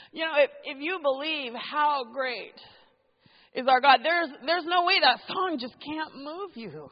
You know, if you believe how great is our God, there's no way that song just can't move you.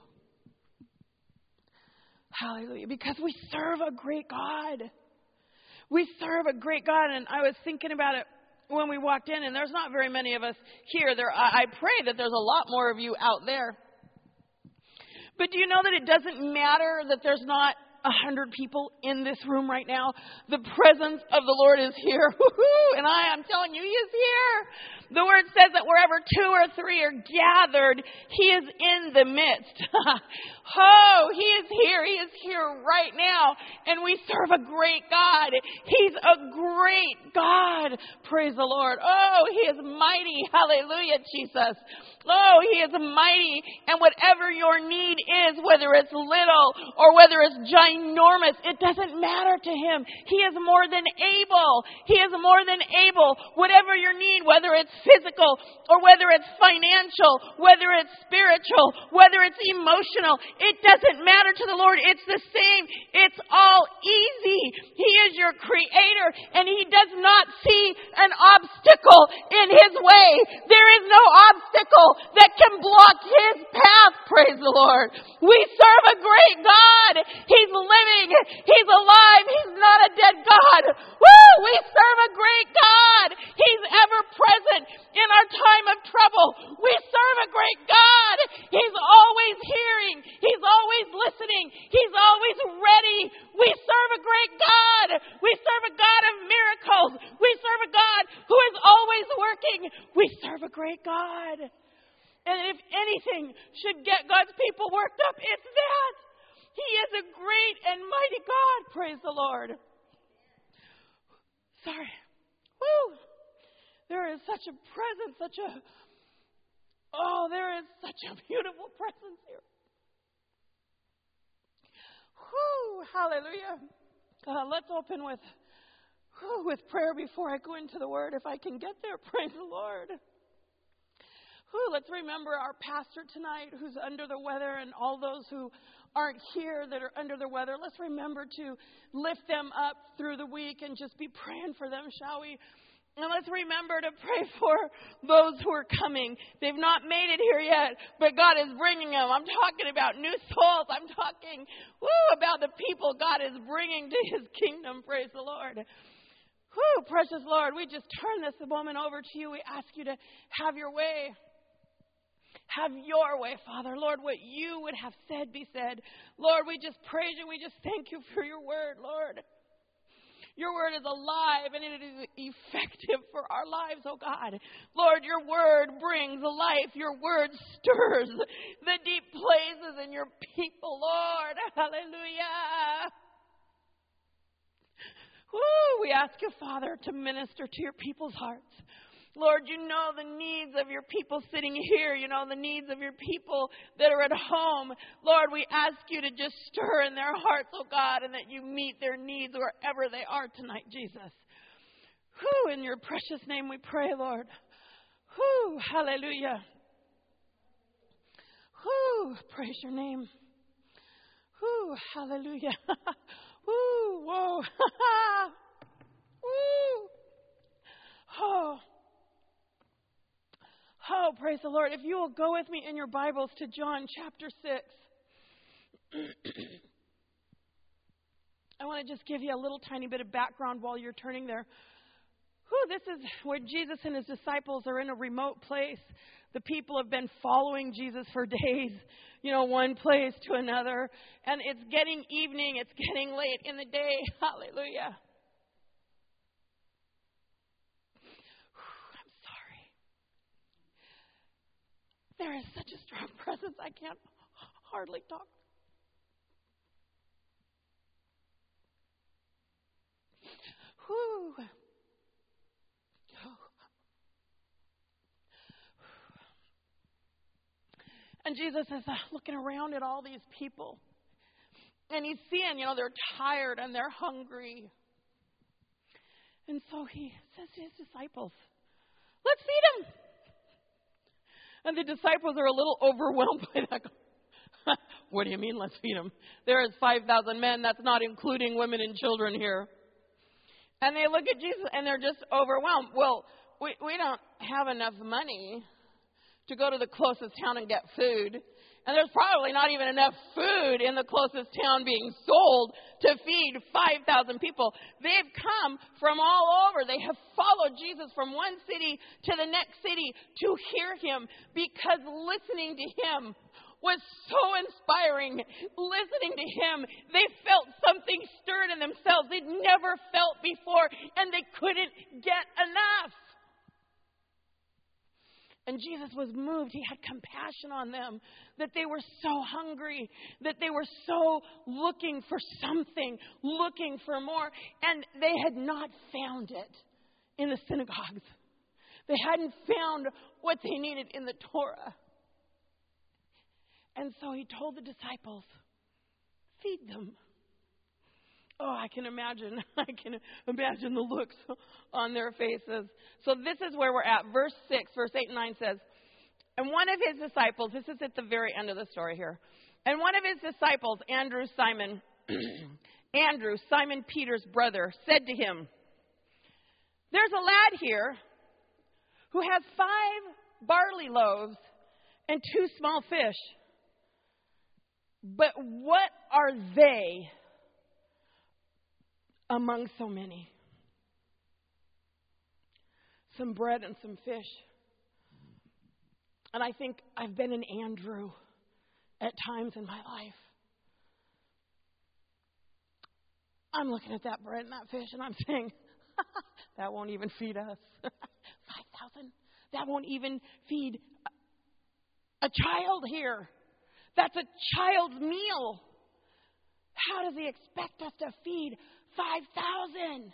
Hallelujah. Because we serve a great God. We serve a great God. And I was thinking about it when we walked in, and there's not very many of us here. I pray that there's a lot more of you out there. But do you know that it doesn't matter that there's not 100 people in this room right now? The presence of the Lord is here. And I'm telling you, He is here. The Word says that wherever 2 or 3 are gathered, He is in the midst. He is here. He is here right now. And we serve a great God. He's a great God. Praise the Lord. He is mighty. Hallelujah, Jesus. He is mighty. And whatever your need is, whether it's little or whether it's ginormous, it doesn't matter to Him. He is more than able. He is more than able. Whatever your need, whether it's physical or whether it's financial, whether it's spiritual, whether it's emotional, it doesn't matter to the Lord. It's the same. It's all easy. He is your creator, and He does not see an obstacle in His way. There is no obstacle that can block His path. Praise the Lord. We serve a great God. He's living. He's alive. He's not a dead God. Woo! We serve a great God. He's ever present in our time of trouble. We serve a great God. He's always hearing. He's always listening. He's always ready. We serve a great God. We serve a God of miracles. We serve a God who is always working. We serve a great God. And if anything should get God's people worked up, it's that. He is a great and mighty God. Praise the Lord. Sorry. Woo! There is such a presence, there is such a beautiful presence here. Woo! Hallelujah. Let's open with prayer before I go into the Word, if I can get there. Praise the Lord. Let's remember our pastor tonight who's under the weather, and all those who aren't here that are under the weather. Let's remember to lift them up through the week and just be praying for them, shall we? And let's remember to pray for those who are coming. They've not made it here yet, but God is bringing them. I'm talking about new souls. I'm talking about the people God is bringing to His kingdom. Praise the Lord. Precious Lord, we just turn this moment over to You. We ask You to have Your way. Have Your way, Father. Lord, what You would have said be said. Lord, we just praise You. We just thank You for Your word, Lord. Your word is alive and it is effective for our lives, oh God. Lord, Your word brings life. Your word stirs the deep places in Your people, Lord. Hallelujah. We ask You, Father, to minister to Your people's hearts. Lord, You know the needs of Your people sitting here. You know the needs of Your people that are at home. Lord, we ask You to just stir in their hearts, oh God, and that You meet their needs wherever they are tonight, Jesus. In Your precious name we pray, Lord. Hallelujah. Praise Your name. Hallelujah. Whoa. Praise the Lord. If you will go with me in your Bibles to John chapter 6. I want to just give you a little tiny bit of background while you're turning there. This is where Jesus and His disciples are in a remote place. The people have been following Jesus for days, one place to another. And it's getting evening. It's getting late in the day. Hallelujah. There is such a strong presence, I can't hardly talk. And Jesus is looking around at all these people. And He's seeing, they're tired and they're hungry. And so He says to His disciples, let's feed them. And the disciples are a little overwhelmed by that. What do you mean, let's feed them? There is 5,000 men. That's not including women and children here. And they look at Jesus and they're just overwhelmed. Well, we don't have enough money to go to the closest town and get food. And there's probably not even enough food in the closest town being sold to feed 5,000 people. They've come from all over. They have followed Jesus from one city to the next city to hear him, because listening to him was so inspiring. Listening to him, they felt something stirred in themselves they'd never felt before, and they couldn't get enough. And Jesus was moved. He had compassion on them, that they were so hungry, that they were so looking for something, looking for more. And they had not found it in the synagogues. They hadn't found what they needed in the Torah. And so he told the disciples, feed them. Oh, I can imagine the looks on their faces. So this is where we're at. Verse 6, verse 8 and 9 says, and one of his disciples, this is at the very end of the story here, and one of his disciples, Andrew, Simon Peter's brother, said to him, there's a lad here who has 5 barley loaves and 2 small fish. But what are they among so many? Some bread and some fish. And I think I've been an Andrew at times in my life. I'm looking at that bread and that fish and I'm saying, that won't even feed us. 5,000? That won't even feed a child here. That's a child's meal. How does he expect us to feed 5,000?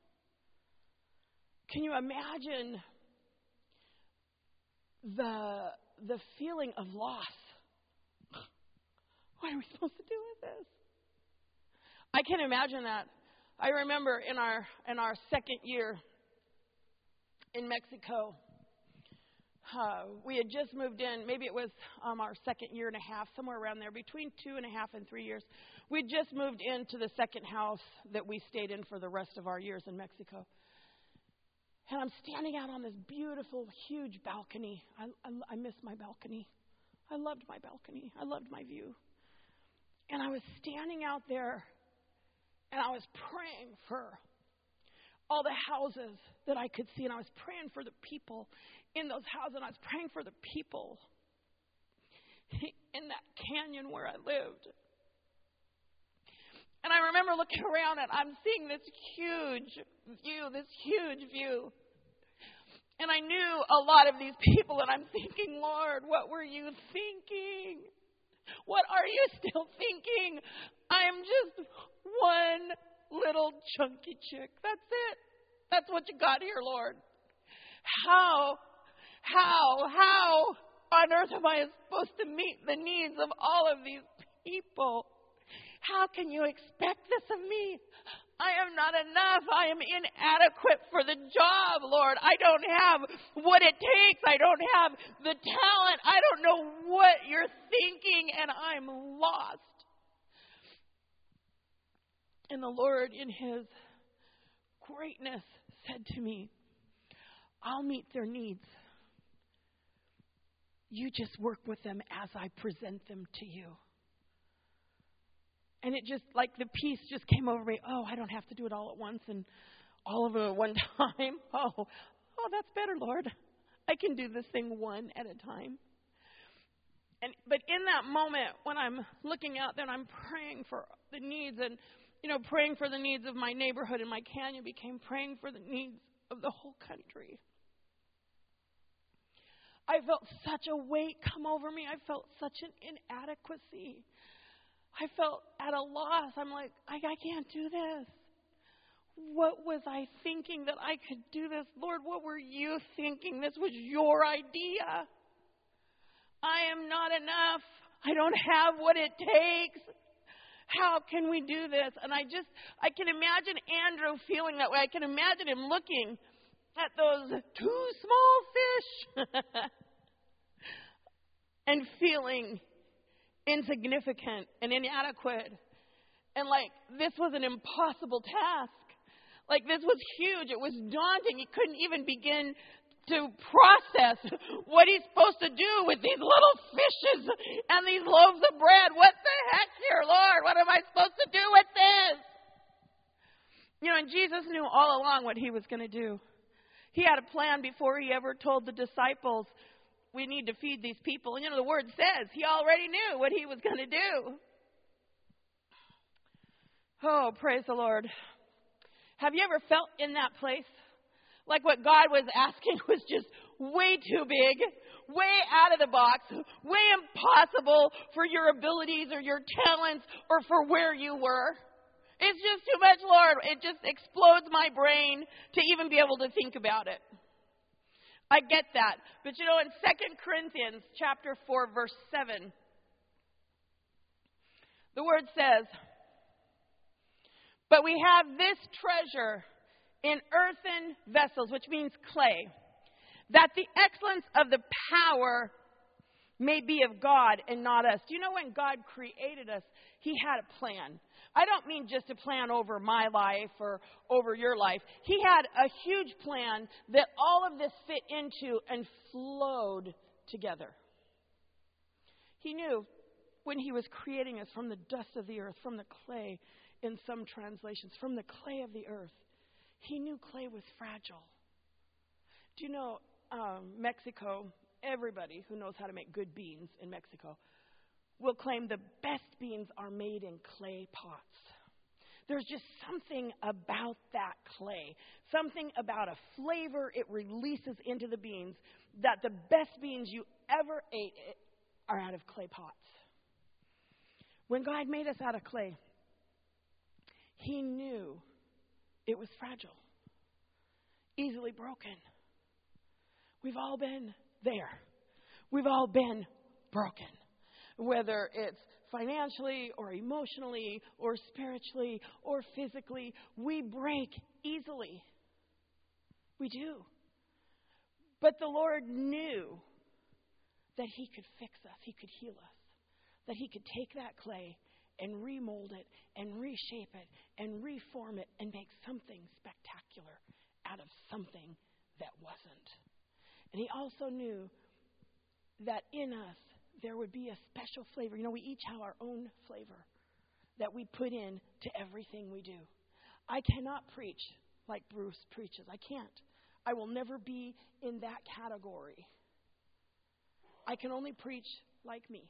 Can you imagine the feeling of loss? What are we supposed to do with this? I can imagine that. I remember in our second year in Mexico, we had just moved in. Maybe it was our second year and a half, somewhere around there, between 2.5 and 3 years. We'd just moved into the second house that we stayed in for the rest of our years in Mexico. And I'm standing out on this beautiful, huge balcony. I miss my balcony. I loved my balcony. I loved my view. And I was standing out there, and I was praying for all the houses that I could see, and I was praying for the people in those houses, and I was praying for the people in that canyon where I lived. And I remember looking around, and I'm seeing this huge view. And I knew a lot of these people, and I'm thinking, Lord, what were you thinking? What are you still thinking? I am just one little chunky chick. That's it. That's what you got here, Lord. How on earth am I supposed to meet the needs of all of these people? How can you expect this of me? I am not enough. I am inadequate for the job, Lord. I don't have what it takes. I don't have the talent. I don't know what you're thinking, and I'm lost. And the Lord, in his greatness, said to me, I'll meet their needs. You just work with them as I present them to you. And it just, like the peace just came over me. Oh, I don't have to do it all at once and all of it at one time. Oh, that's better, Lord. I can do this thing one at a time. But in that moment, when I'm looking out there and I'm praying for the needs, and praying for the needs of my neighborhood and my canyon became praying for the needs of the whole country. I felt such a weight come over me. I felt such an inadequacy. I felt at a loss. I'm like, I can't do this. What was I thinking that I could do this? Lord, what were you thinking? This was your idea. I am not enough. I don't have what it takes. How can we do this? And I can imagine Andrew feeling that way. I can imagine him looking at those 2 small fish and feeling insignificant and inadequate. And like, this was an impossible task. Like, this was huge. It was daunting. He couldn't even begin to process what he's supposed to do with these little fishes and these loaves of bread. What the heck here, Lord? What am I supposed to do with this? You know, and Jesus knew all along what he was going to do. He had a plan before he ever told the disciples, we need to feed these people. And you know, the word says he already knew what he was going to do. Oh, praise the Lord. Have you ever felt in that place? Like what God was asking was just way too big, way out of the box, way impossible for your abilities or your talents or for where you were. It's just too much, Lord. It just explodes my brain to even be able to think about it. I get that. But you know, in 2 Corinthians chapter 4, verse 7, the word says, but we have this treasure in earthen vessels, which means clay, that the excellence of the power may be of God and not us. Do you know when God created us, he had a plan? I don't mean just a plan over my life or over your life. He had a huge plan that all of this fit into and flowed together. He knew when he was creating us from the dust of the earth, from the clay, in some translations, from the clay of the earth. He knew clay was fragile. Do you know, Mexico, everybody who knows how to make good beans in Mexico will claim the best beans are made in clay pots. There's just something about that clay, something about a flavor it releases into the beans, that the best beans you ever ate are out of clay pots. When God made us out of clay, he knew it was fragile, easily broken. We've all been there. We've all been broken. Whether it's financially or emotionally or spiritually or physically, we break easily. We do. But the Lord knew that he could fix us, he could heal us, that he could take that clay and remold it and reshape it and reform it and make something spectacular out of something that wasn't. And he also knew that in us there would be a special flavor. You know, we each have our own flavor that we put in to everything we do. I cannot preach like Bruce preaches. I can't. I will never be in that category. I can only preach like me.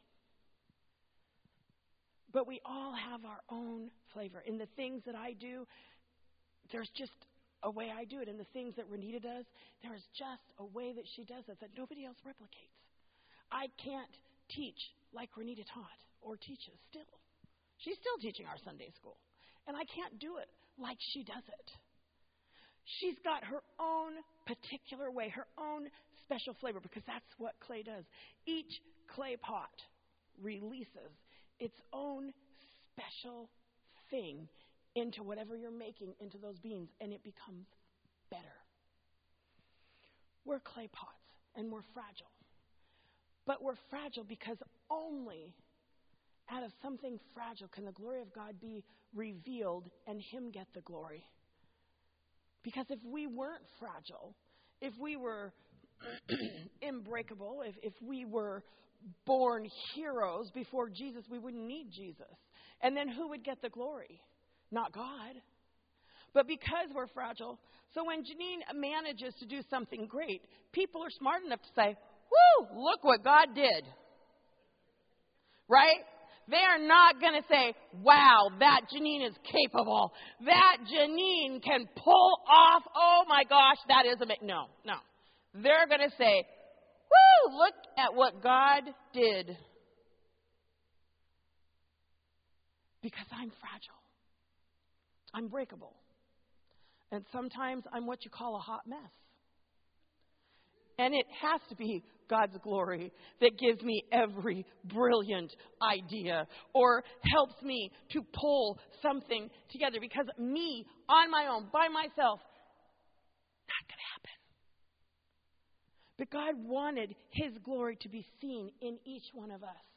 But we all have our own flavor. In the things that I do, there's just a way I do it. In the things that Renita does, there's just a way that she does it that nobody else replicates. I can't teach like Renita taught or teaches still. She's still teaching our Sunday school. And I can't do it like she does it. She's got her own particular way, her own special flavor, because that's what clay does. Each clay pot releases its own special thing into whatever you're making into those beans, and it becomes better. We're clay pots, and we're fragile. But we're fragile because only out of something fragile can the glory of God be revealed and him get the glory. Because if we weren't fragile, if we were unbreakable, if we were born heroes before Jesus, we wouldn't need Jesus. And then who would get the glory? Not God. But because we're fragile, so when Janine manages to do something great, people are smart enough to say, whoo, look what God did. Right? They are not going to say, wow, that Janine is capable. That Janine can pull off, oh my gosh, that is amazing. No. They're going to say, woo, look at what God did. Because I'm fragile. I'm breakable. And sometimes I'm what you call a hot mess. And it has to be God's glory that gives me every brilliant idea or helps me to pull something together. Because me, on my own, by myself, not going to happen. But God wanted his glory to be seen in each one of us.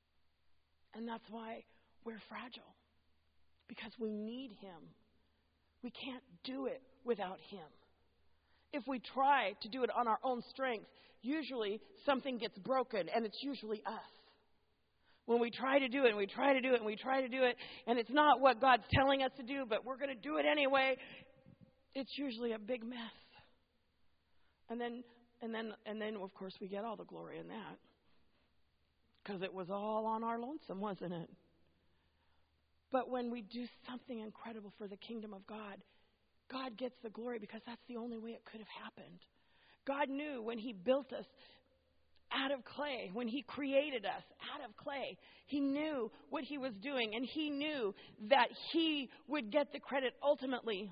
And that's why we're fragile. Because we need him We can't do it without Him. If we try to do it on our own strength, usually something gets broken, and it's usually us. When we try to do it, and we try to do it, and we try to do it, and it's not what God's telling us to do, but we're going to do it anyway, it's usually a big mess. And then, of course, we get all the glory in that. Because it was all on our lonesome, wasn't it? But when we do something incredible for the kingdom of God, God gets the glory because that's the only way it could have happened. God knew when He built us out of clay, when He created us out of clay, He knew what He was doing, and He knew that He would get the credit ultimately.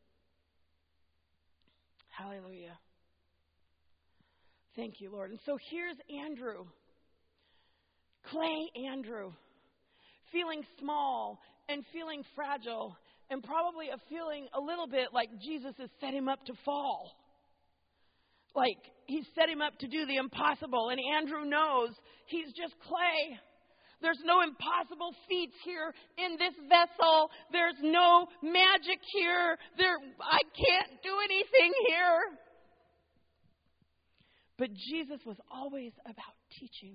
Hallelujah. Thank you, Lord. And so here's Andrew, clay Andrew, feeling small and feeling fragile and probably feeling a little bit like Jesus has set him up to fall. Like He's set him up to do the impossible. And Andrew knows he's just clay. There's no impossible feats here in this vessel. There's no magic here. I can't do anything here. But Jesus was always about teaching.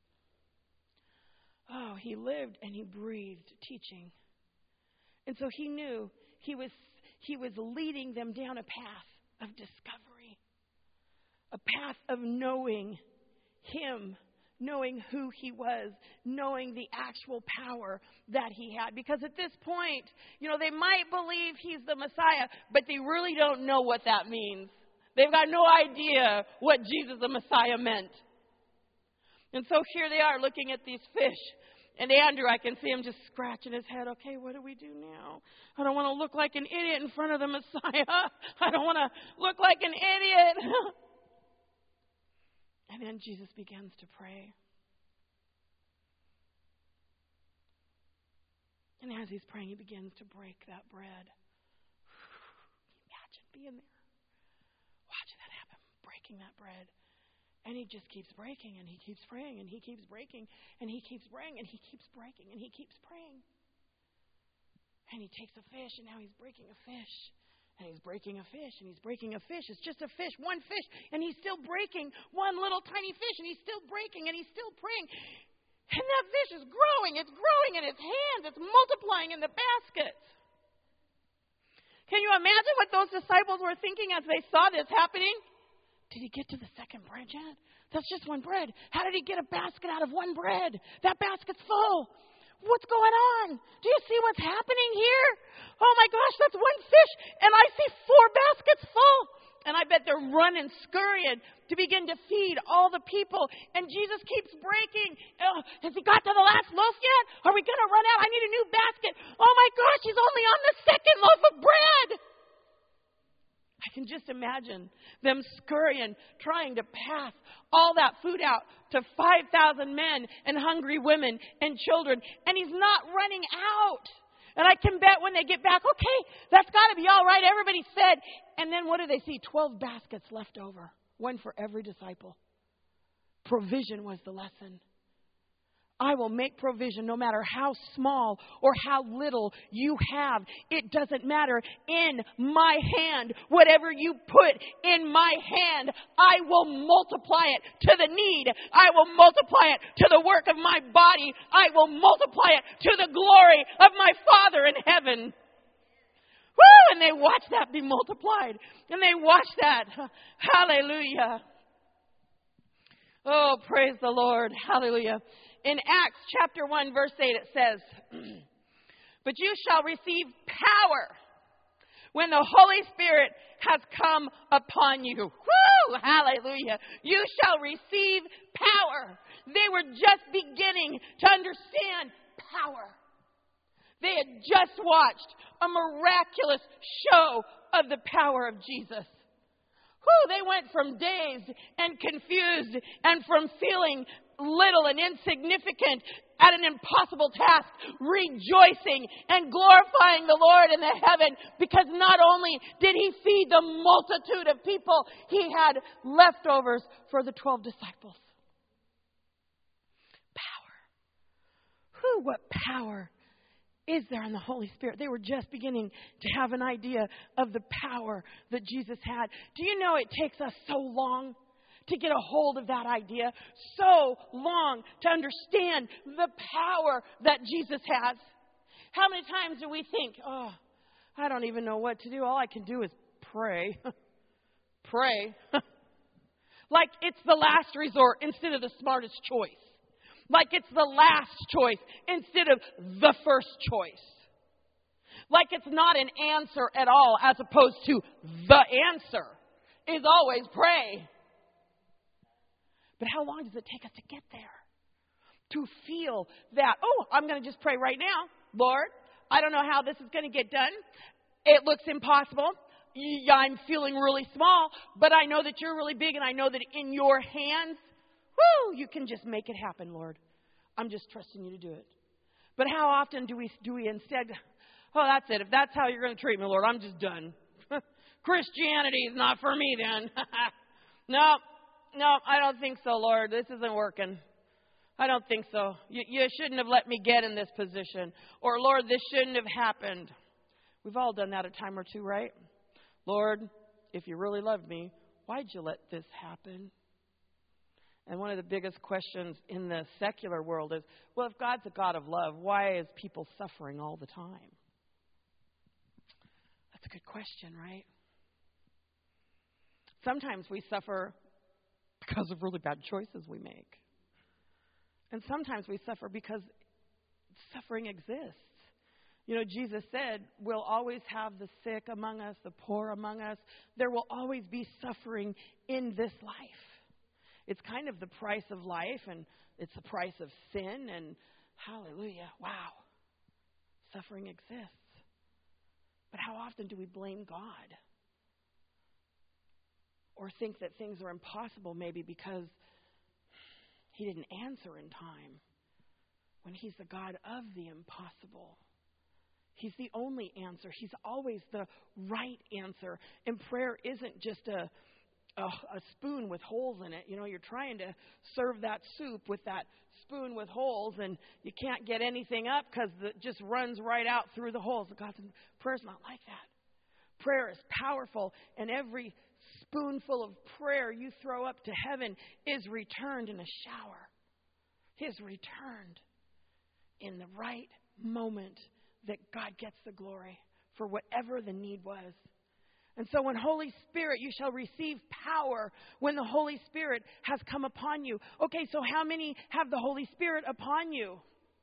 Oh, He lived and He breathed teaching. And so He knew He was leading them down a path of discovery. A path of knowing Him, knowing who He was, knowing the actual power that He had. Because at this point, they might believe He's the Messiah, but they really don't know what that means. They've got no idea what Jesus the Messiah meant. And so here they are looking at these fish. And Andrew, I can see him just scratching his head. Okay, what do we do now? I don't want to look like an idiot in front of the Messiah. I don't want to look like an idiot. And then Jesus begins to pray. And as He's praying, He begins to break that bread. Imagine being there. Watching that happen, breaking that bread. And He just keeps breaking, and He keeps praying, and He keeps breaking, and He keeps praying, and He keeps breaking, and He keeps praying. And He takes a fish, and now He's breaking a fish. And He's breaking a fish, and He's breaking a fish. It's just a fish, one fish, and He's still breaking one little tiny fish, and He's still breaking, and He's still praying. And that fish is growing. It's growing in His hands. It's multiplying in the basket. Can you imagine what those disciples were thinking as they saw this happening? Did He get to the second bread yet? That's just one bread. How did He get a basket out of one bread? That basket's full. What's going on? Do you see what's happening here? Oh my gosh, that's one fish, and I see 4 baskets full. And I bet they're running, scurrying to begin to feed all the people. And Jesus keeps breaking. Has He got to the last loaf yet? Are we going to run out? I need a new basket. Oh my gosh, He's only on the second loaf of bread. I can just imagine them scurrying, trying to pass all that food out to 5,000 men and hungry women and children. And He's not running out. And I can bet when they get back, okay, that's got to be all right. Everybody's fed. And then what do they see? 12 baskets left over. One for every disciple. Provision was the lesson. I will make provision no matter how small or how little you have. It doesn't matter. In my hand, whatever you put in my hand, I will multiply it to the need. I will multiply it to the work of my body. I will multiply it to the glory of my Father in heaven. Woo! And they watch that be multiplied. And they watch that. Hallelujah. Oh, praise the Lord. Hallelujah. In Acts chapter 1, verse 8, it says, "But you shall receive power when the Holy Spirit has come upon you." Woo! Hallelujah. You shall receive power. They were just beginning to understand power. They had just watched a miraculous show of the power of Jesus. Whew, they went from dazed and confused and from feeling little and insignificant at an impossible task, rejoicing and glorifying the Lord in the heaven, because not only did He feed the multitude of people, He had leftovers for the 12 disciples. Power. Whew, what power is there in the Holy Spirit. They were just beginning to have an idea of the power that Jesus had. Do you know it takes us so long to get a hold of that idea? So long to understand the power that Jesus has. How many times do we think, oh, I don't even know what to do. All I can do is pray. Pray. Like it's the last resort instead of the smartest choice. Like it's the last choice instead of the first choice. Like it's not an answer at all as opposed to the answer is always pray. But how long does it take us to get there? To feel that, oh, I'm going to just pray right now. Lord, I don't know how this is going to get done. It looks impossible. I'm feeling really small, but I know that you're really big, and I know that in your hands, you can just make it happen, Lord. I'm just trusting you to do it. But how often do we instead, oh, that's it. If that's how you're going to treat me, Lord, I'm just done. Christianity is not for me then. No, I don't think so, Lord. This isn't working. I don't think so. You shouldn't have let me get in this position. Or, Lord, this shouldn't have happened. We've all done that a time or two, right? Lord, if you really loved me, why'd you let this happen? And one of the biggest questions in the secular world is, well, if God's a God of love, why is people suffering all the time? That's a good question, right? Sometimes we suffer because of really bad choices we make. And sometimes we suffer because suffering exists. You know, Jesus said, we'll always have the sick among us, the poor among us. There will always be suffering in this life. It's kind of the price of life, and it's the price of sin, and hallelujah, wow, suffering exists. But how often do we blame God? Or think that things are impossible maybe because He didn't answer in time, when He's the God of the impossible. He's the only answer. He's always the right answer. And prayer isn't just a spoon with holes in it. You know, you're trying to serve that soup with that spoon with holes, and you can't get anything up because it just runs right out through the holes. Prayer's not like that. Prayer is powerful, and every spoonful of prayer you throw up to heaven is returned in a shower. Is returned in the right moment that God gets the glory for whatever the need was. And so when Holy Spirit, you shall receive power when the Holy Spirit has come upon you. Okay, so how many have the Holy Spirit upon you?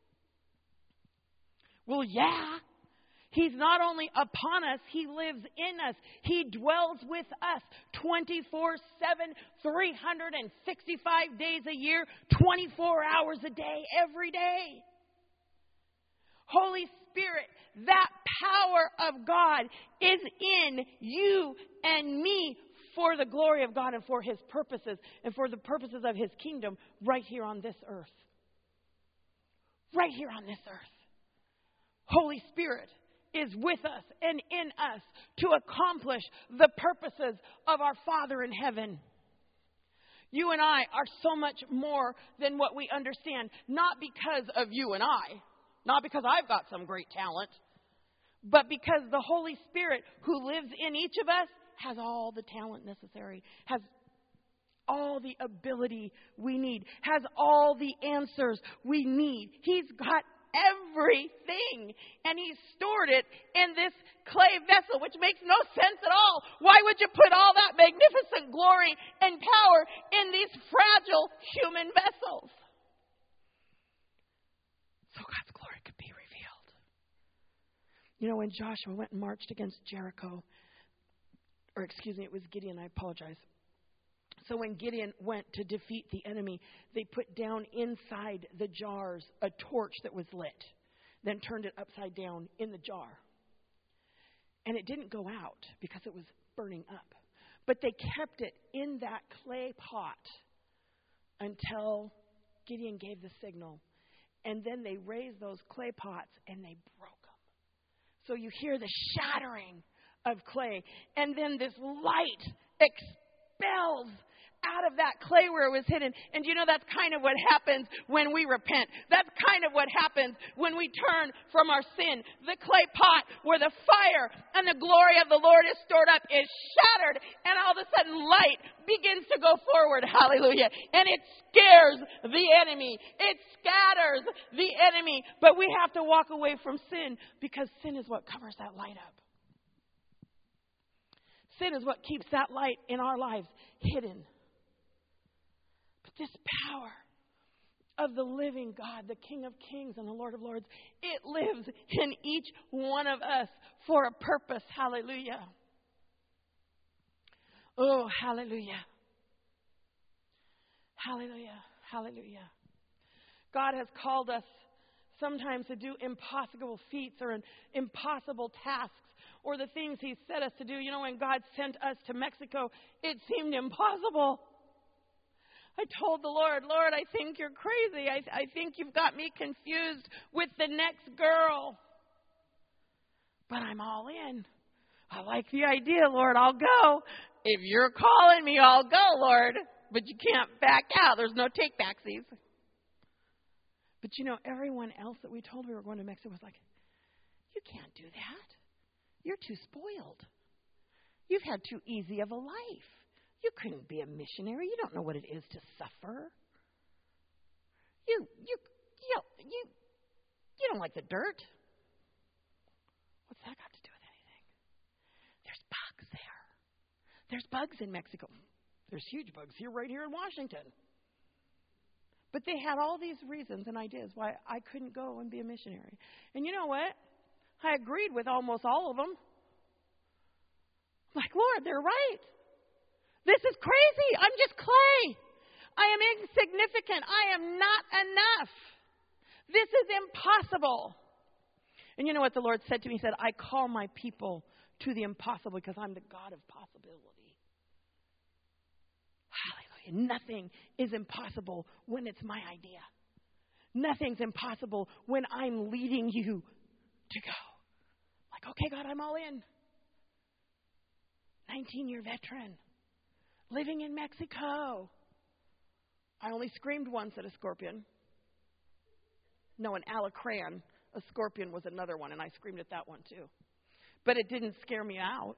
Well, yeah. He's not only upon us, He lives in us. He dwells with us 24/7, 365 days a year, 24 hours a day, every day. Holy Spirit, that power of God is in you and me for the glory of God and for His purposes and for the purposes of His kingdom right here on this earth. Right here on this earth. Holy Spirit is with us and in us to accomplish the purposes of our Father in heaven. You and I are so much more than what we understand, not because of you and I, not because I've got some great talent, but because the Holy Spirit who lives in each of us has all the talent necessary, has all the ability we need, has all the answers we need. He's got everything, and He stored it in this clay vessel, which makes no sense at all. Why would you put all that magnificent glory and power in these fragile human vessels? So God's glory could be revealed. You know, when Joshua went and marched against Jericho, it was Gideon, I apologize. So when Gideon went to defeat the enemy, they put down inside the jars a torch that was lit, then turned it upside down in the jar. And it didn't go out because it was burning up. But they kept it in that clay pot until Gideon gave the signal. And then they raised those clay pots and they broke them. So you hear the shattering of clay. And then this light expels out of that clay where it was hidden. And you know, that's kind of what happens when we repent. That's kind of what happens when we turn from our sin. The clay pot where the fire and the glory of the Lord is stored up is shattered, and all of a sudden light begins to go forward. Hallelujah. And it scares the enemy. It scatters the enemy. But we have to walk away from sin, because sin is what covers that light up. Sin is what keeps that light in our lives hidden. But this power of the living God, the King of Kings and the Lord of Lords, it lives in each one of us for a purpose. Hallelujah. Oh, hallelujah. Hallelujah. Hallelujah. God has called us sometimes to do impossible feats or impossible tasks, or the things He set us to do. You know, when God sent us to Mexico, it seemed impossible. I told the Lord, Lord, I think you're crazy. I think you've got me confused with the next girl. But I'm all in. I like the idea, Lord. I'll go. If you're calling me, I'll go, Lord. But you can't back out. There's no take-backsies. But you know, everyone else that we told we were going to Mexico was like, you can't do that. You're too spoiled. You've had too easy of a life. You couldn't be a missionary. You don't know what it is to suffer. You don't like the dirt. What's that got to do with anything? There's bugs there. There's bugs in Mexico. There's huge bugs right here in Washington. But they had all these reasons and ideas why I couldn't go and be a missionary. And you know what? I agreed with almost all of them. Like, Lord, they're right. This is crazy. I'm just clay. I am insignificant. I am not enough. This is impossible. And you know what the Lord said to me? He said, I call my people to the impossible because I'm the God of possibility. Hallelujah. Nothing is impossible when it's my idea. Nothing's impossible when I'm leading you to go. Like, okay, God, I'm all in. 19-year veteran. Living in Mexico. I only screamed once at a scorpion. No, an alacran. A scorpion was another one, and I screamed at that one too. But it didn't scare me out.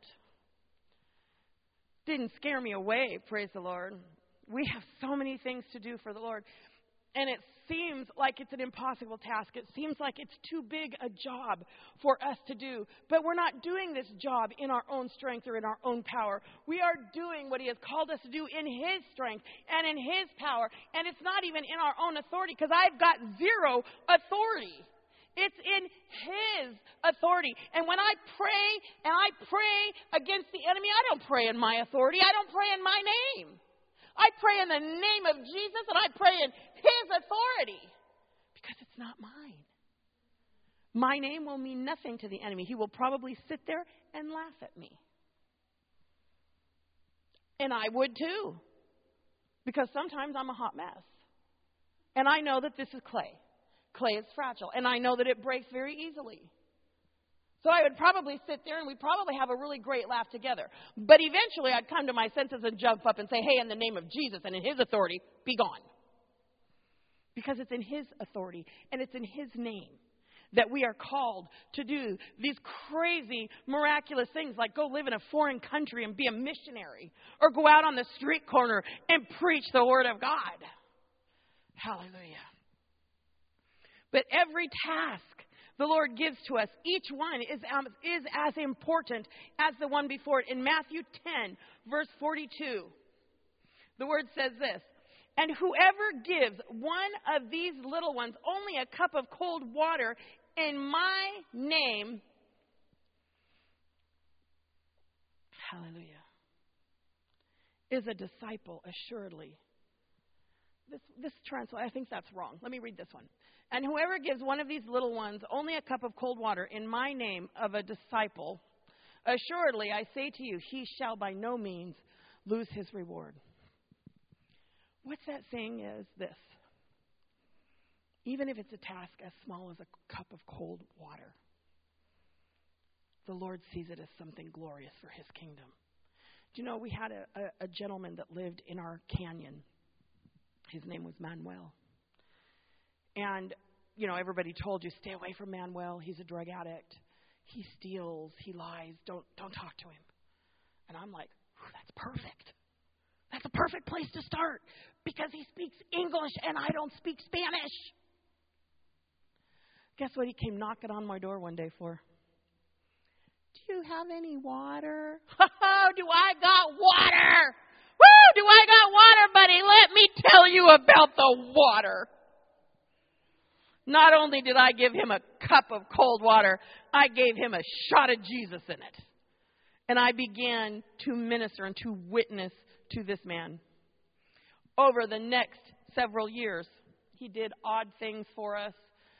Didn't scare me away, praise the Lord. We have so many things to do for the Lord. And it seems like it's an impossible task. It seems like it's too big a job for us to do. But we're not doing this job in our own strength or in our own power. We are doing what He has called us to do in His strength and in His power. And it's not even in our own authority, because I've got zero authority. It's in His authority. And when I pray against the enemy, I don't pray in my authority. I don't pray in my name. I pray in the name of Jesus, and I pray in His authority, because it's not mine. My name will mean nothing to the enemy. He will probably sit there and laugh at me. And I would too, because sometimes I'm a hot mess. And I know that this is clay. Clay is fragile, and I know that it breaks very easily. So I would probably sit there and we'd probably have a really great laugh together. But eventually I'd come to my senses and jump up and say, hey, in the name of Jesus and in His authority, be gone. Because it's in His authority and it's in His name that we are called to do these crazy, miraculous things, like go live in a foreign country and be a missionary, or go out on the street corner and preach the Word of God. Hallelujah. But every task the Lord gives to us, each one is as important as the one before it. In Matthew 10, verse 42, the Word says this, and whoever gives one of these little ones only a cup of cold water in my name, hallelujah, is a disciple, assuredly. This translation, I think that's wrong. Let me read this one. And whoever gives one of these little ones only a cup of cold water in my name of a disciple, assuredly, I say to you, he shall by no means lose his reward. What's that saying is this. Even if it's a task as small as a cup of cold water, the Lord sees it as something glorious for His kingdom. Do you know, we had a gentleman that lived in our canyon. His name was Manuel. And, you know, everybody told you, stay away from Manuel. He's a drug addict. He steals. He lies. Don't talk to him. And I'm like, that's perfect. That's a perfect place to start because he speaks English and I don't speak Spanish. Guess what he came knocking on my door one day for? Do you have any water? Oh, do I got water? Woo, do I got water, buddy? Let me tell you about the water. Not only did I give him a cup of cold water, I gave him a shot of Jesus in it. And I began to minister and to witness to this man. Over the next several years, he did odd things for us.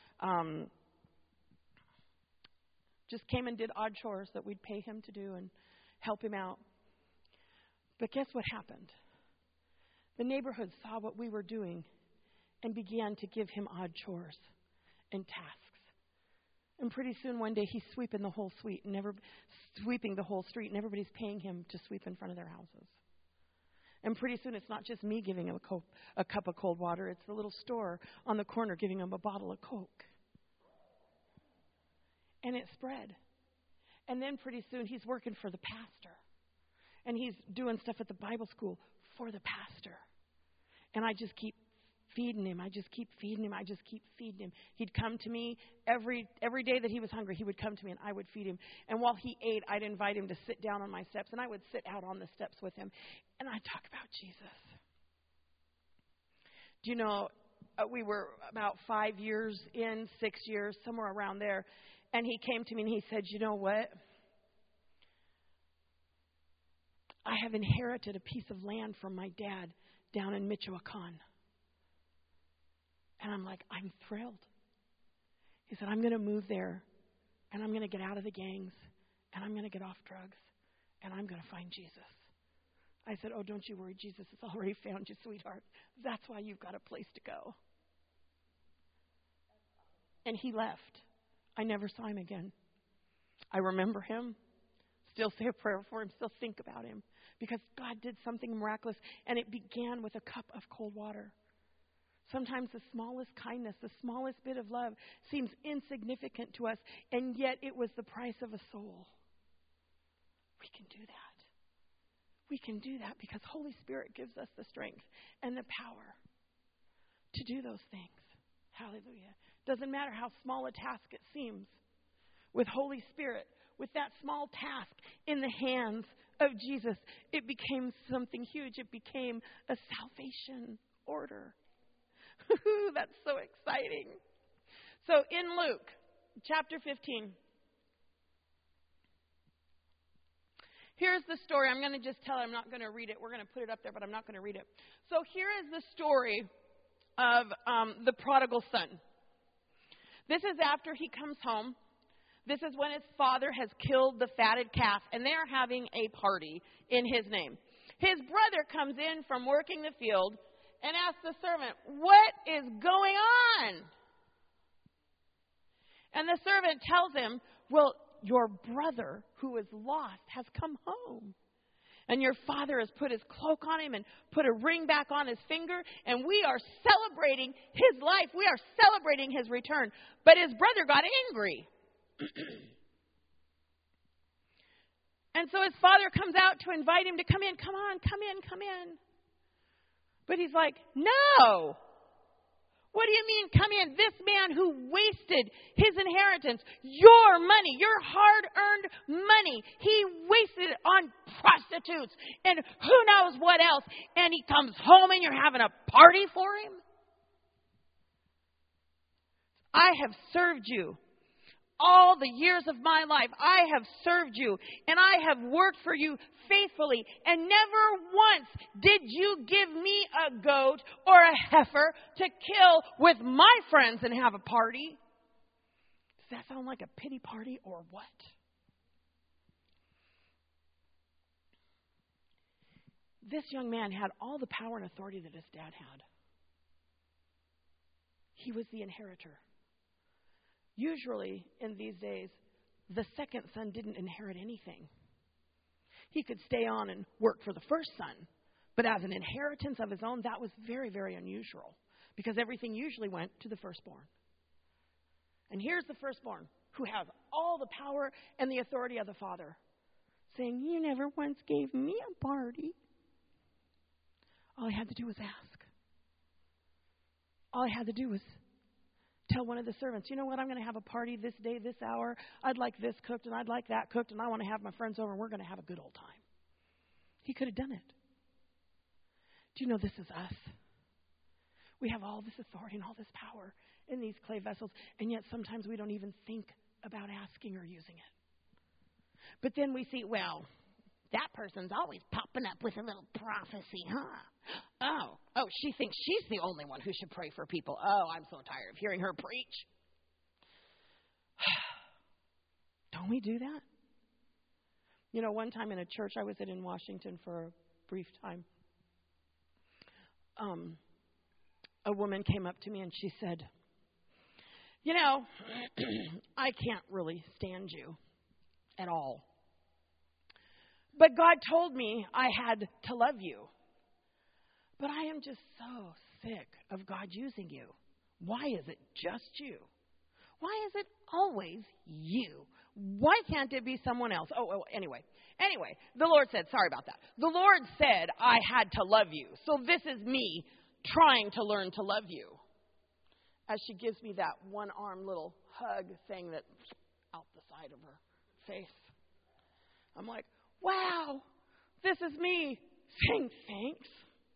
Just came and did odd chores that we'd pay him to do and help him out. But guess what happened? The neighborhood saw what we were doing and began to give him odd chores and tasks. And pretty soon one day he's sweeping the whole street and everybody's paying him to sweep in front of their houses. And pretty soon it's not just me giving him a cup of cold water, it's the little store on the corner giving him a bottle of Coke. And it spread. And then pretty soon he's working for the pastor. And he's doing stuff at the Bible school for the pastor. And I just keep feeding him. He'd come to me every day that he was hungry. He would come to me and I would feed him. And while he ate, I'd invite him to sit down on my steps. And I would sit out on the steps with him. And I'd talk about Jesus. Do you know, we were about 5 years in, 6 years, somewhere around there. And he came to me and he said, you know what? I have inherited a piece of land from my dad down in Michoacan. And I'm like, I'm thrilled. He said, I'm going to move there, and I'm going to get out of the gangs, and I'm going to get off drugs, and I'm going to find Jesus. I said, oh, don't you worry, Jesus has already found you, sweetheart. That's why you've got a place to go. And he left. I never saw him again. I remember him, still say a prayer for him, still think about him, because God did something miraculous, and it began with a cup of cold water. Sometimes the smallest kindness, the smallest bit of love seems insignificant to us, and yet it was the price of a soul. We can do that. We can do that because Holy Spirit gives us the strength and the power to do those things. Hallelujah. Doesn't matter how small a task it seems. With Holy Spirit, with that small task in the hands of Jesus, it became something huge. It became a salvation order. That's so exciting. So in Luke chapter 15, here's the story. I'm going to just tell it. I'm not going to read it. We're going to put it up there, but I'm not going to read it. So here is the story of the prodigal son. This is after he comes home. This is when his father has killed the fatted calf, and they are having a party in his name. His brother comes in from working the field and asks the servant, what is going on? And the servant tells him, well, your brother who is lost has come home. And your father has put his cloak on him and put a ring back on his finger. And we are celebrating his life. We are celebrating his return. But his brother got angry. And so his father comes out to invite him to come in. Come on, come in. But he's like, no. What do you mean, come in? This man who wasted his inheritance, your money, your hard-earned money, he wasted it on prostitutes and who knows what else. And he comes home and you're having a party for him? I have served you. All the years of my life, I have served you, and I have worked for you faithfully, and never once did you give me a goat or a heifer to kill with my friends and have a party. Does that sound like a pity party or what? This young man had all the power and authority that his dad had. He was the inheritor. Usually, in these days, the second son didn't inherit anything. he could stay on and work for the first son. But as an inheritance of his own, that was very, very unusual because everything usually went to the firstborn. And here's the firstborn who has all the power and the authority of the father saying, you never once gave me a party. All he had to do was ask. All he had to do was tell one of the servants, you know what, I'm going to have a party this day, this hour. I'd like this cooked and I'd like that cooked and I want to have my friends over and we're going to have a good old time. He could have done it. Do you know this is us? We have all this authority and all this power in these clay vessels, and yet sometimes we don't even think about asking or using it. But then we see, well, that person's always popping up with a little prophecy, huh? Oh, she thinks she's the only one who should pray for people. Oh, I'm so tired of hearing her preach. Don't we do that? You know, one time in a church I was in Washington for a brief time, a woman came up to me and she said, you know, I can't really stand you at all. But God told me I had to love you. But I am just so sick of God using you. Why is it just you? Why is it always you? Why can't it be someone else? Anyway, the Lord said, sorry about that. The Lord said I had to love you. So this is me trying to learn to love you. As she gives me that one-arm little hug thing that out the side of her face. I'm like, wow, this is me saying thanks.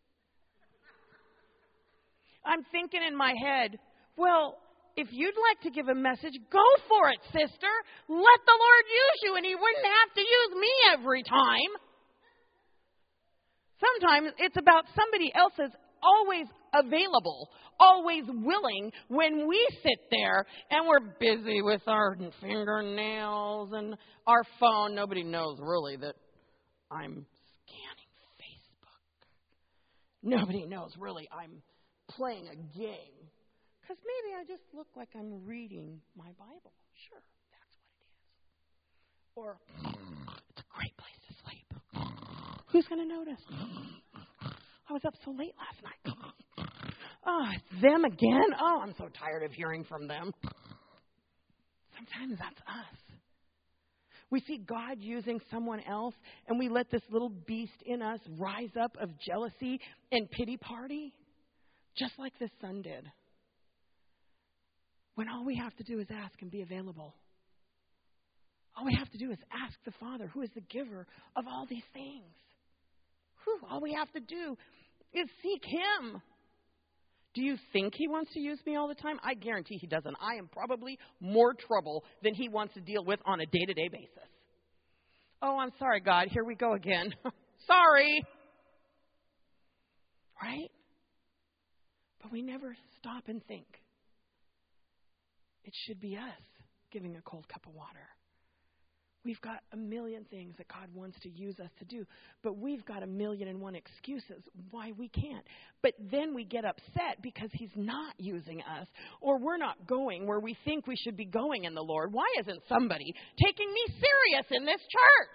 I'm thinking in my head, well, if you'd like to give a message, go for it, sister. Let the Lord use you, and he wouldn't have to use me every time. Sometimes it's about somebody else's always available, always willing when we sit there and we're busy with our fingernails and our phone. Nobody knows really that I'm scanning Facebook. Nobody knows really I'm playing a game. Because maybe I just look like I'm reading my Bible. Sure, that's what it is. Or, it's a great place to sleep. Who's going to notice? I was up so late last night. Oh, it's them again? Oh, I'm so tired of hearing from them. Sometimes that's us. We see God using someone else, and we let this little beast in us rise up of jealousy and pity party, just like this son did. When all we have to do is ask and be available. All we have to do is ask the Father, who is the giver of all these things. All we have to do is seek him. Do you think he wants to use me all the time? I guarantee he doesn't. I am probably more trouble than he wants to deal with on a day-to-day basis. Oh, I'm sorry, God. Here we go again. Sorry. Right? But we never stop and think. It should be us giving a cold cup of water. We've got a million things that God wants to use us to do, but we've got 1,000,001 excuses why we can't. But then we get upset because he's not using us, or we're not going where we think we should be going in the Lord. Why isn't somebody taking me serious in this church?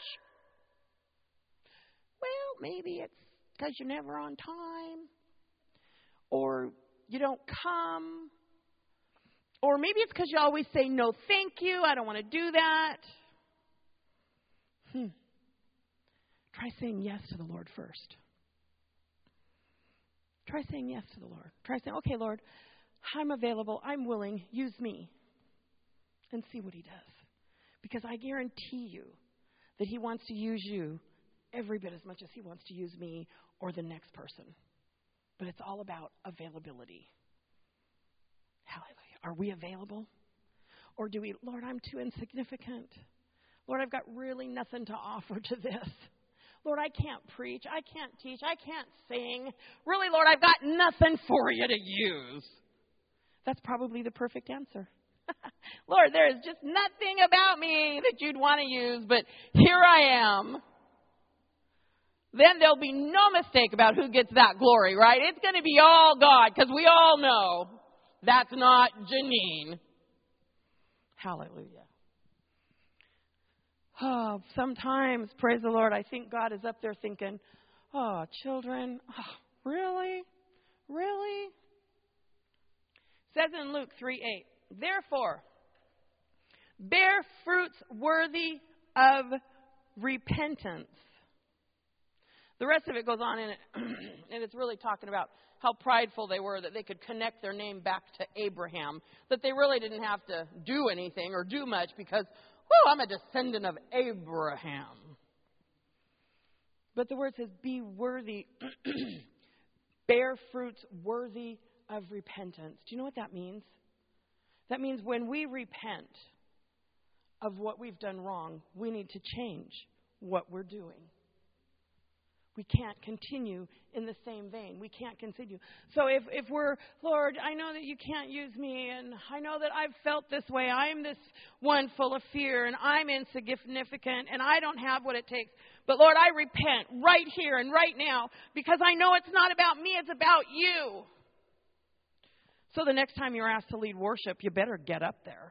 Well, maybe it's because you're never on time, or you don't come, or maybe it's because you always say, no, thank you, I don't want to do that. Try saying yes to the Lord first. Try saying yes to the Lord. Try saying, okay, Lord, I'm available. I'm willing. Use me. And see what he does. Because I guarantee you that he wants to use you every bit as much as he wants to use me or the next person. But it's all about availability. Hallelujah. Are we available? Or do we, Lord, I'm too insignificant. Lord, I've got really nothing to offer to this. Lord, I can't preach. I can't teach. I can't sing. Really, Lord, I've got nothing for you to use. That's probably the perfect answer. Lord, there is just nothing about me that you'd want to use, but here I am. Then there'll be no mistake about who gets that glory, right? It's going to be all God, because we all know that's not Janine. Hallelujah. Oh, sometimes, praise the Lord, I think God is up there thinking, oh, children, oh, really? Really? It says in Luke 3:8, therefore, bear fruits worthy of repentance. The rest of it goes on in it, and it's really talking about how prideful they were that they could connect their name back to Abraham, that they really didn't have to do anything or do much because, I'm a descendant of Abraham. But the word says, be worthy, bear fruits worthy of repentance. Do you know what that means? That means when we repent of what we've done wrong, we need to change what we're doing. We can't continue in the same vein. We can't continue. So if we're, Lord, I know that you can't use me, and I know that I've felt this way. I'm this one full of fear, and I'm insignificant, and I don't have what it takes. But Lord, I repent right here and right now because I know it's not about me, it's about you. So the next time you're asked to lead worship, you better get up there.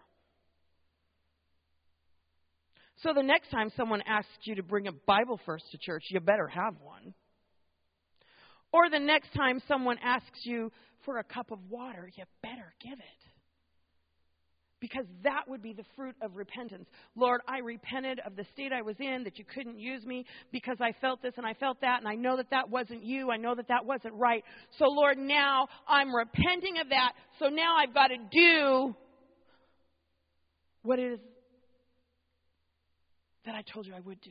So the next time someone asks you to bring a Bible verse to church, you better have one. Or the next time someone asks you for a cup of water, you better give it. Because that would be the fruit of repentance. Lord, I repented of the state I was in, that you couldn't use me because I felt this and I felt that, and I know that that wasn't you. I know that that wasn't right. So, Lord, now I'm repenting of that. So now I've got to do what it is that I told you I would do.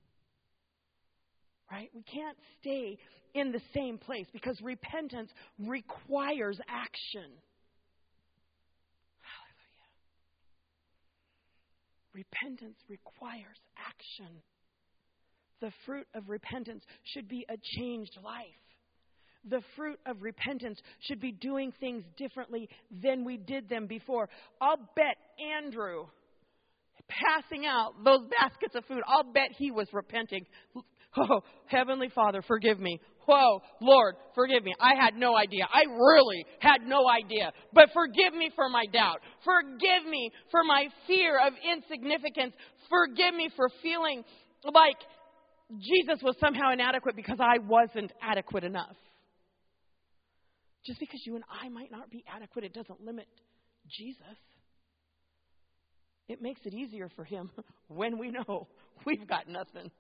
Right? We can't stay in the same place because repentance requires action. Hallelujah. Repentance requires action. The fruit of repentance should be a changed life. The fruit of repentance should be doing things differently than we did them before. I'll bet Andrew, passing out those baskets of food, I'll bet he was repenting. Oh, Heavenly Father, forgive me. Whoa, Lord, forgive me. I had no idea. I really had no idea. But forgive me for my doubt. Forgive me for my fear of insignificance. Forgive me for feeling like Jesus was somehow inadequate because I wasn't adequate enough. Just because you and I might not be adequate, it doesn't limit Jesus. It makes it easier for him when we know we've got nothing.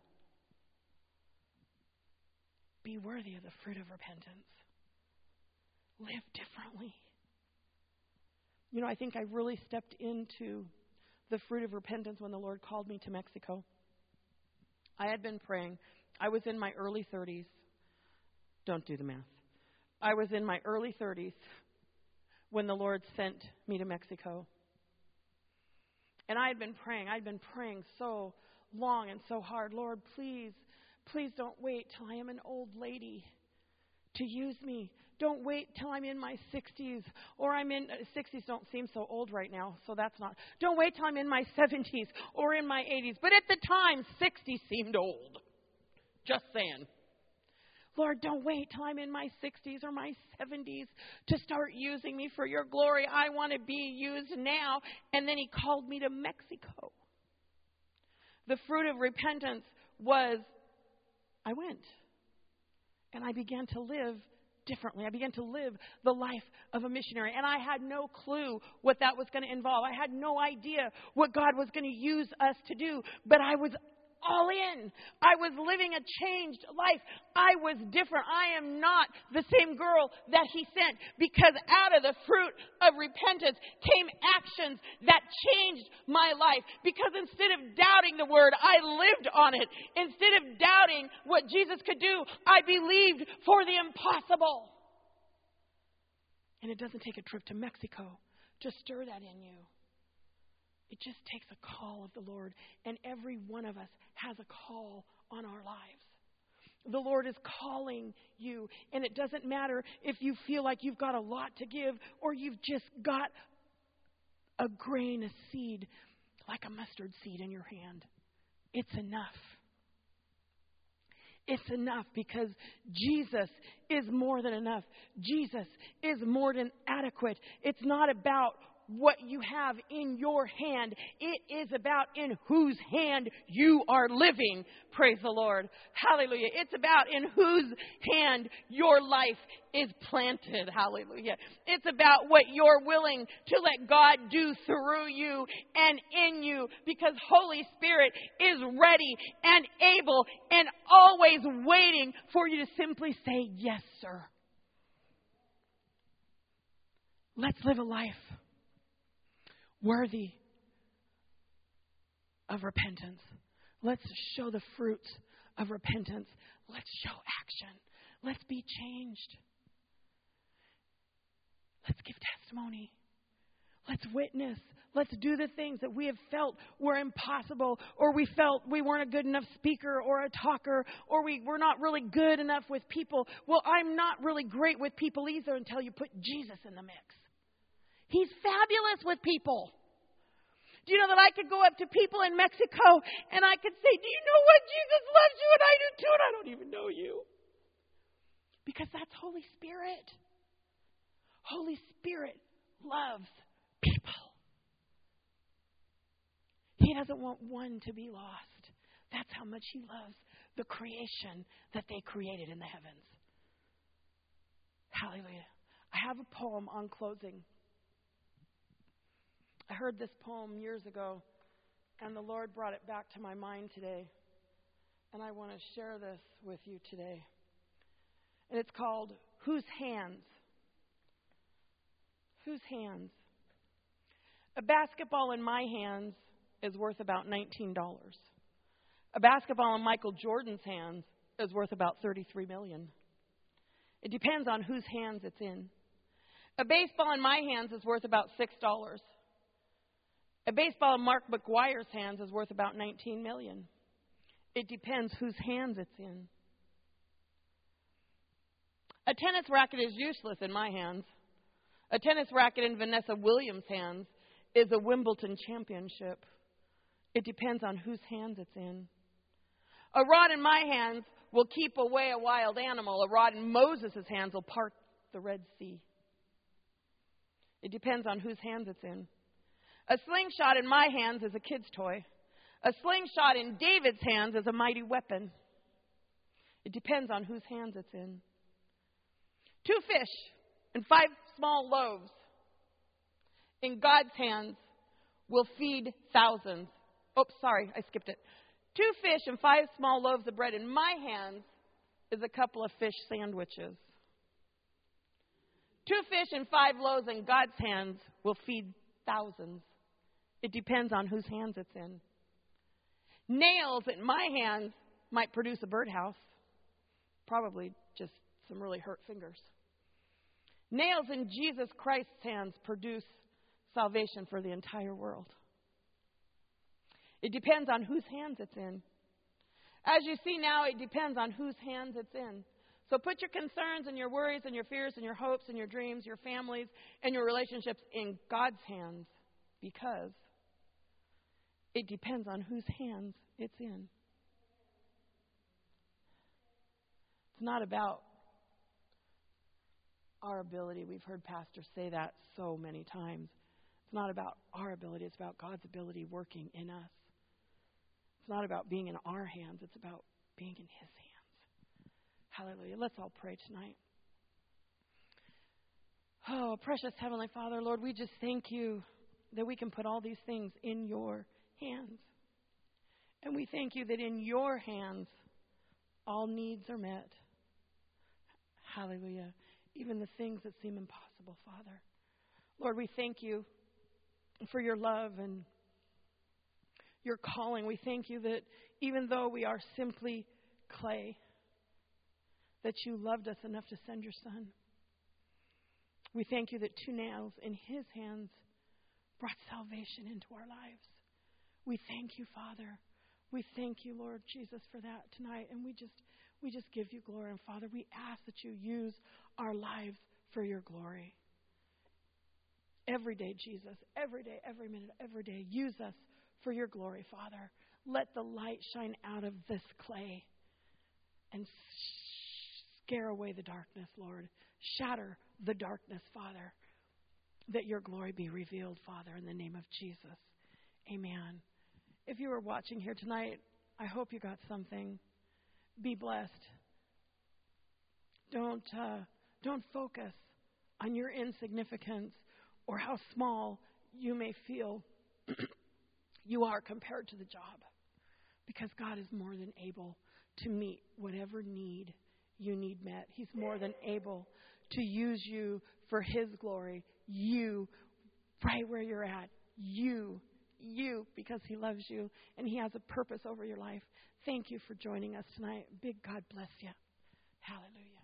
Be worthy of the fruit of repentance. Live differently. You know, I think I really stepped into the fruit of repentance when the Lord called me to Mexico. I had been praying. I was in my early 30s. Don't do the math. I was in my early 30s when the Lord sent me to Mexico. And I had been praying. I'd been praying so long and so hard. Lord, please don't wait till I am an old lady to use me. Don't wait till I'm in my 60s or 60s don't seem so old right now, so that's not. Don't wait till I'm in my 70s or in my 80s. But at the time, 60 seemed old. Just saying. Lord, don't wait till I'm in my 60s or my 70s to start using me for your glory. I want to be used now. And then he called me to Mexico. The fruit of repentance was, I went. And I began to live differently. I began to live the life of a missionary. And I had no clue what that was going to involve. I had no idea what God was going to use us to do. But I was all in. I was living a changed life. I was different. I am not the same girl that he sent, because out of the fruit of repentance came actions that changed my life. Because instead of doubting the word, I lived on it. Instead of doubting what Jesus could do, I believed for the impossible. And it doesn't take a trip to Mexico to stir that in you. It just takes a call of the Lord. And every one of us has a call on our lives. The Lord is calling you. And it doesn't matter if you feel like you've got a lot to give or you've just got a grain, a seed, like a mustard seed in your hand. It's enough. It's enough because Jesus is more than enough. Jesus is more than adequate. It's not about what you have in your hand. It is about in whose hand you are living. Praise the Lord. Hallelujah. It's about in whose hand your life is planted. Hallelujah. It's about what you're willing to let God do through you and in you, because Holy Spirit is ready and able and always waiting for you to simply say, yes, sir. Let's live a life worthy of repentance. Let's show the fruits of repentance. Let's show action. Let's be changed. Let's give testimony. Let's witness. Let's do the things that we have felt were impossible, or we felt we weren't a good enough speaker or a talker, or we were not really good enough with people. Well, I'm not really great with people either until you put Jesus in the mix. He's fabulous with people. Do you know that I could go up to people in Mexico and I could say, do you know what? Jesus loves you and I do too, and I don't even know you. Because that's Holy Spirit. Holy Spirit loves people. He doesn't want one to be lost. That's how much He loves the creation that they created in the heavens. Hallelujah. I have a poem on closing. I heard this poem years ago, and the Lord brought it back to my mind today. And I want to share this with you today. And it's called, Whose Hands? Whose hands? A basketball in my hands is worth about $19. A basketball in Michael Jordan's hands is worth about $33 million. It depends on whose hands it's in. A baseball in my hands is worth about $6. A baseball in Mark McGuire's hands is worth about $19 million. It depends whose hands it's in. A tennis racket is useless in my hands. A tennis racket in Vanessa Williams' hands is a Wimbledon championship. It depends on whose hands it's in. A rod in my hands will keep away a wild animal. A rod in Moses' hands will part the Red Sea. It depends on whose hands it's in. A slingshot in my hands is a kid's toy. A slingshot in David's hands is a mighty weapon. It depends on whose hands it's in. 2 fish and 5 small loaves in God's hands will feed thousands. Oh, sorry, I skipped it. 2 fish and 5 small loaves of bread in my hands is a couple of fish sandwiches. 2 fish and 5 loaves in God's hands will feed thousands. It depends on whose hands it's in. Nails in my hands might produce a birdhouse. Probably just some really hurt fingers. Nails in Jesus Christ's hands produce salvation for the entire world. It depends on whose hands it's in. As you see now, it depends on whose hands it's in. So put your concerns and your worries and your fears and your hopes and your dreams, your families and your relationships in God's hands, because it depends on whose hands it's in. It's not about our ability. We've heard pastors say that so many times. It's not about our ability. It's about God's ability working in us. It's not about being in our hands. It's about being in His hands. Hallelujah. Let's all pray tonight. Oh, precious Heavenly Father, Lord, we just thank you that we can put all these things in your hands. And we thank you that in your hands, all needs are met. Hallelujah. Even the things that seem impossible, Father. Lord, we thank you for your love and your calling. We thank you that even though we are simply clay, that you loved us enough to send your Son. We thank you that 2 nails in His hands brought salvation into our lives. We thank you, Father. We thank you, Lord Jesus, for that tonight. And we just give you glory. And Father, we ask that you use our lives for your glory. Every day, Jesus, every day, every minute, every day, use us for your glory, Father. Let the light shine out of this clay and scare away the darkness, Lord. Shatter the darkness, Father. that your glory be revealed, Father, in the name of Jesus. Amen. If you were watching here tonight, I hope you got something. Be blessed. Don't focus on your insignificance or how small you may feel you are compared to the job. Because God is more than able to meet whatever need you need met. He's more than able to use you for His glory. You, right where you're at. You, because He loves you and He has a purpose over your life. Thank you for joining us tonight. Big God bless you. Hallelujah.